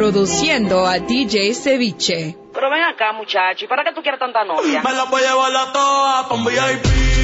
Introduciendo a DJ Ceviche. Pero ven acá, muchacho, ¿y para qué tú quieres tanta novia? Me la voy a llevar a todas pa' un VIP,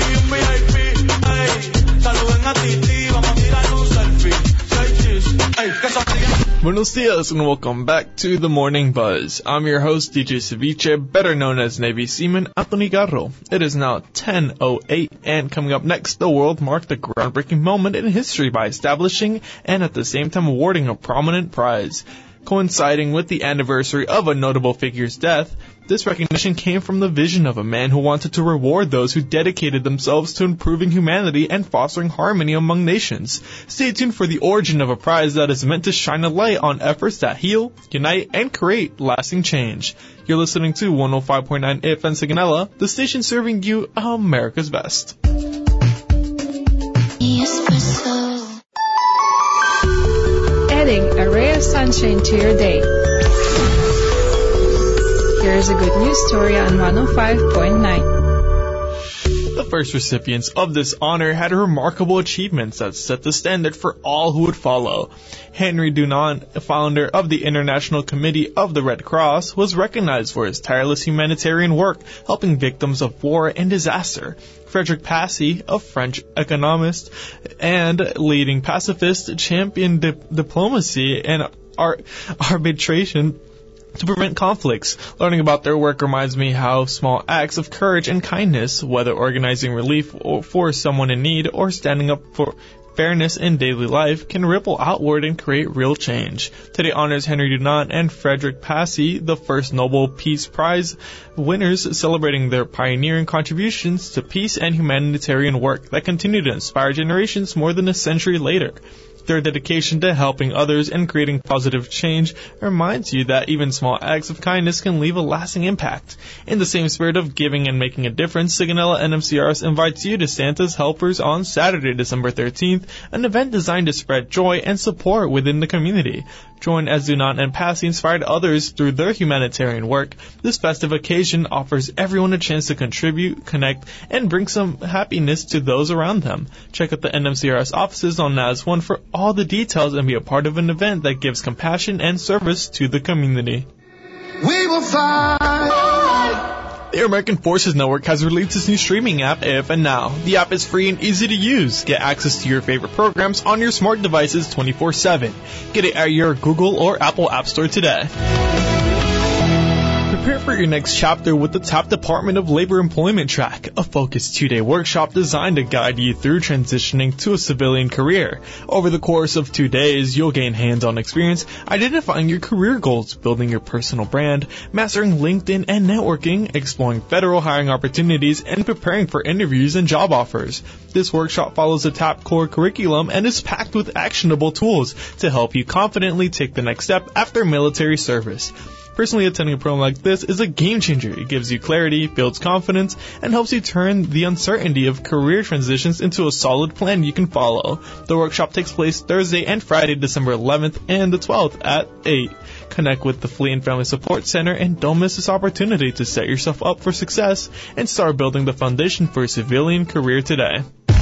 ey. Saluden a Titi, vamos a tirar un selfie. Say cheese, ey, que son... Buenos dias and welcome back to The Morning Buzz. I'm your host, DJ Ceviche, better known as Navy Seaman Anthony Garro. It is now 10:08, and coming up next, the world marked a groundbreaking moment in history by establishing and at the same time awarding a prominent prize. Coinciding with the anniversary of a notable figure's death, this recognition came from the vision of a man who wanted to reward those who dedicated themselves to improving humanity and fostering harmony among nations. Stay tuned for the origin of a prize that is meant to shine a light on efforts that heal, unite, and create lasting change. You're listening to 105.9 FM Sigonella, the station serving you America's best. Adding a ray of sunshine to your day. Here's a good news story on 105.9. The first recipients of this honor had remarkable achievements that set the standard for all who would follow. Henry Dunant, founder of the International Committee of the Red Cross, was recognized for his tireless humanitarian work helping victims of war and disaster. Frederick Passy, a French economist and leading pacifist, championed diplomacy and arbitration to prevent conflicts. Learning about their work reminds me how small acts of courage and kindness, whether organizing relief for someone in need or standing up for fairness in daily life, can ripple outward and create real change. Today honors Henry Dunant and Frederick Passy, the first Nobel Peace Prize winners, celebrating their pioneering contributions to peace and humanitarian work that continue to inspire generations more than a century later. Their dedication to helping others and creating positive change reminds you that even small acts of kindness can leave a lasting impact. In the same spirit of giving and making a difference, Sigonella NMCRS invites you to Santa's Helpers on Saturday, December 13th, an event designed to spread joy and support within the community. Join as Dunant and Passy inspired others through their humanitarian work. This festive occasion offers everyone a chance to contribute, connect, and bring some happiness to those around them. Check out the NMCRS offices on NAS 1 for all the details and be a part of an event that gives compassion and service to the community. We will fight. The American Forces Network has released its new streaming app, AFN Now. The app is free and easy to use. Get access to your favorite programs on your smart devices 24/7. Get it at your Google or Apple App Store today. Prepare for your next chapter with the Top Department of Labor Employment Track, a focused 2-day workshop designed to guide you through transitioning to a civilian career. Over the course of 2 days, you'll gain hands-on experience identifying your career goals, building your personal brand, mastering LinkedIn and networking, exploring federal hiring opportunities, and preparing for interviews and job offers. This workshop follows the TAP core curriculum and is packed with actionable tools to help you confidently take the next step after military service. Personally, attending a program like this is a game changer. It gives you clarity, builds confidence, and helps you turn the uncertainty of career transitions into a solid plan you can follow. The workshop takes place Thursday and Friday, December 11th and the 12th at 8. Connect with the Fleet and Family Support Center and don't miss this opportunity to set yourself up for success and start building the foundation for a civilian career today.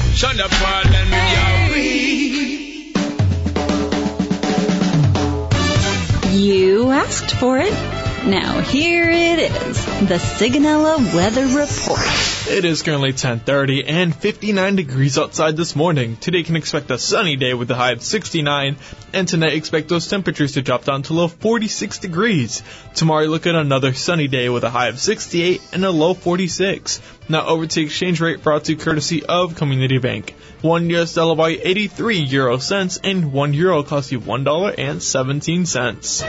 You asked for it. Now here it is, the Sigonella Weather Report. It is currently 10:30 and 59 degrees outside this morning. Today you can expect a sunny day with a high of 69, and tonight expect those temperatures to drop down to a low 46 degrees. Tomorrow look at another sunny day with a high of 68 and a low 46. Now over to exchange rate brought to you courtesy of Community Bank. 1 US dollar by 83 euro cents and 1 euro costs you $1.17.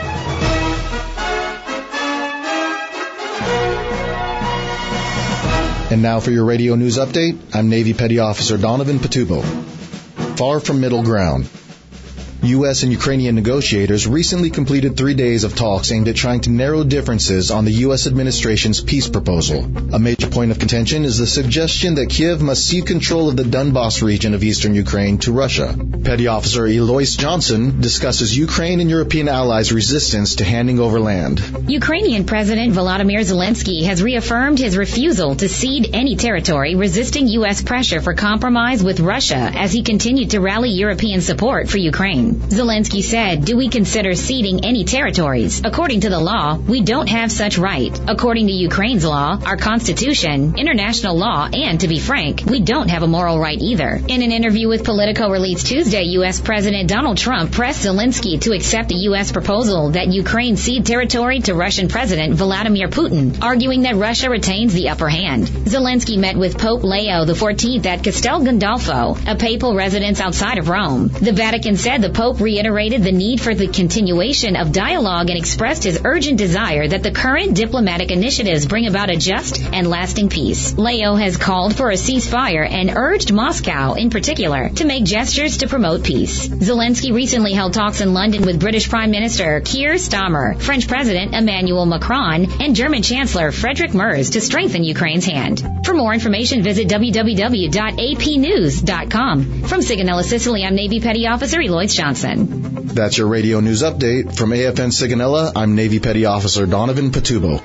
And now for your radio news update, I'm Navy Petty Officer Donovan Patubo. Far from middle ground. U.S. and Ukrainian negotiators recently completed 3 days of talks aimed at trying to narrow differences on the U.S. administration's peace proposal. A major point of contention is the suggestion that Kiev must cede control of the Donbas region of eastern Ukraine to Russia. Petty Officer Eloise Johnson discusses Ukraine and European allies' resistance to handing over land. Ukrainian President Volodymyr Zelensky has reaffirmed his refusal to cede any territory, resisting U.S. pressure for compromise with Russia as he continued to rally European support for Ukraine. Putin. Zelensky said, "Do we consider ceding any territories? According to the law, we don't have such right. According to Ukraine's law, our constitution, international law, and to be frank, we don't have a moral right either." In an interview with Politico released Tuesday, U.S. President Donald Trump pressed Zelensky to accept a U.S. proposal that Ukraine cede territory to Russian President Vladimir Putin, arguing that Russia retains the upper hand. Zelensky met with Pope Leo XIV at Castel Gandolfo, a papal residence outside of Rome. The Vatican said the Pope reiterated the need for the continuation of dialogue and expressed his urgent desire that the current diplomatic initiatives bring about a just and lasting peace. Leo has called for a ceasefire and urged Moscow, in particular, to make gestures to promote peace. Zelensky recently held talks in London with British Prime Minister Keir Starmer, French President Emmanuel Macron, and German Chancellor Friedrich Merz to strengthen Ukraine's hand. For more information, visit www.apnews.com. From Sigonella, Sicily, I'm Navy Petty Officer Eloise Johnson. That's your radio news update. From AFN Sigonella, I'm Navy Petty Officer Donovan Patubo.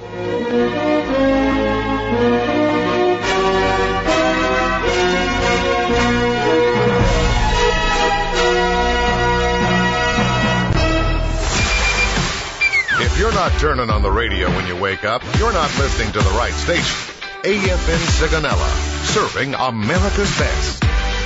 If you're not turning on the radio when you wake up, you're not listening to the right station. AFN Sigonella, serving America's best.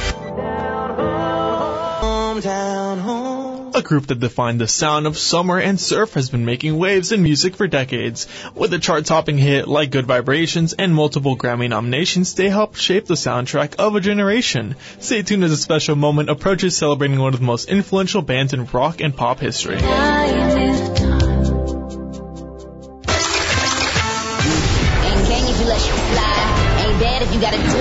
A group that defined the sound of summer and surf has been making waves in music for decades. With a chart-topping hit like Good Vibrations and multiple Grammy nominations, they helped shape the soundtrack of a generation. Stay tuned as a special moment approaches celebrating one of the most influential bands in rock and pop history. You gotta do it.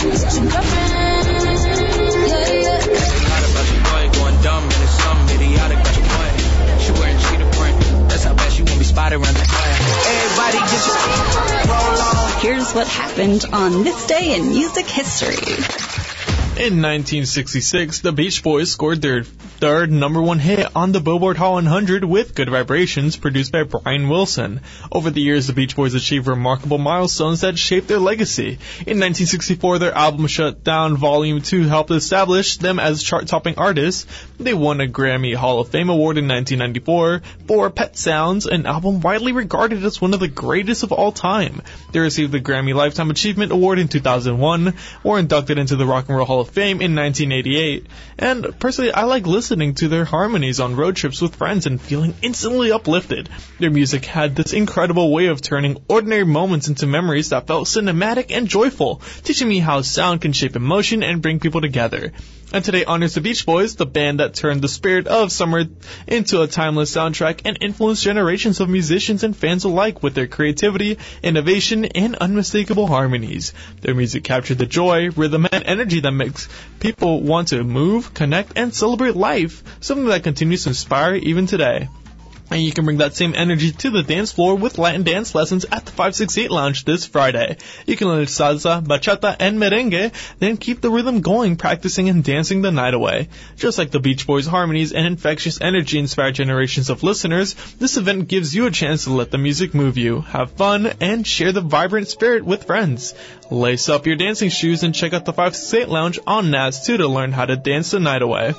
Going dumb and it's some idiotic but you play. She wearing cheetah print. That's how bad she won't be spotted around the play. Everybody just roll on. Here's what happened on this day in music history. In 1966, the Beach Boys scored their third #1 hit on the Billboard Hot 100 with Good Vibrations, produced by Brian Wilson. Over the years, the Beach Boys achieved remarkable milestones that shaped their legacy. In 1964, their album Shut Down Volume 2 helped establish them as chart-topping artists. They won a Grammy Hall of Fame award in 1994 for Pet Sounds, an album widely regarded as one of the greatest of all time. They received the Grammy Lifetime Achievement Award in 2001, were inducted into the Rock and Roll Hall of Fame in 1988, and personally I like listening to their harmonies on road trips with friends and feeling instantly uplifted. Their music had this incredible way of turning ordinary moments into memories that felt cinematic and joyful, teaching me how sound can shape emotion and bring people together. And today honors the Beach Boys, the band that turned the spirit of summer into a timeless soundtrack and influenced generations of musicians and fans alike with their creativity, innovation, and unmistakable harmonies. Their music captured the joy, rhythm, and energy that makes people want to move, connect, and celebrate life, something that continues to inspire even today. And you can bring that same energy to the dance floor with Latin dance lessons at the 568 Lounge this Friday. You can learn salsa, bachata, and merengue, then keep the rhythm going, practicing and dancing the night away. Just like the Beach Boys' harmonies and infectious energy inspire generations of listeners, this event gives you a chance to let the music move you, have fun, and share the vibrant spirit with friends. Lace up your dancing shoes and check out the 568 Lounge on NAS 2 to learn how to dance the night away.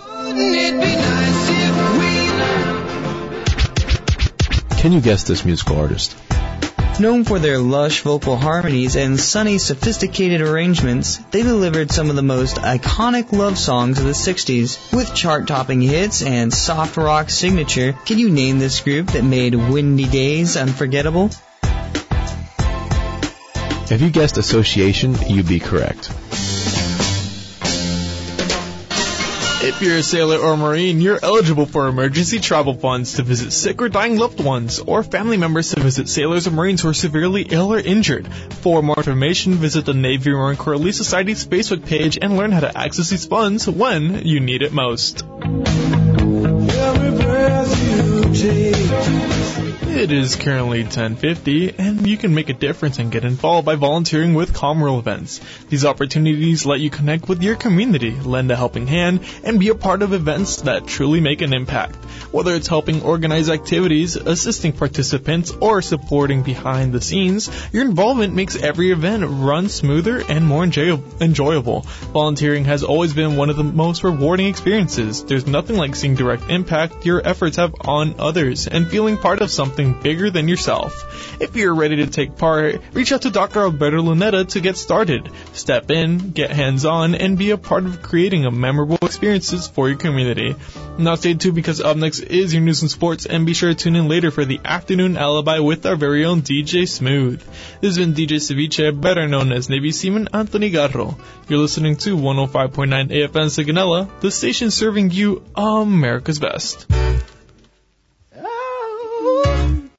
Can you guess this musical artist? Known for their lush vocal harmonies and sunny, sophisticated arrangements, they delivered some of the most iconic love songs of the 60s. With chart-topping hits and soft rock signature, can you name this group that made Windy Days unforgettable? If you guessed Association, you'd be correct. If you're a sailor or Marine, you're eligible for emergency travel funds to visit sick or dying loved ones, or family members to visit sailors or Marines who are severely ill or injured. For more information, visit the Navy Marine Corps Relief Society's Facebook page and learn how to access these funds when you need it most. Every breath you take. It is currently 10:50, and you can make a difference and get involved by volunteering with Comworld events. These opportunities let you connect with your community, lend a helping hand, and be a part of events that truly make an impact. Whether it's helping organize activities, assisting participants, or supporting behind the scenes, your involvement makes every event run smoother and more enjoyable. Volunteering has always been one of the most rewarding experiences. There's nothing like seeing direct impact your efforts have on others and feeling part of something bigger than yourself. If you're ready to take part, reach out to Dr. Alberto Luneta to get started. Step in, get hands-on, and be a part of creating a memorable experiences for your community. Now stay tuned because up next is your news and sports, and be sure to tune in later for the Afternoon Alibi with our very own DJ Smooth. This has been DJ Ceviche, better known as Navy Seaman Anthony Garro. You're listening to 105.9 AFN Sigonella, the station serving you America's best.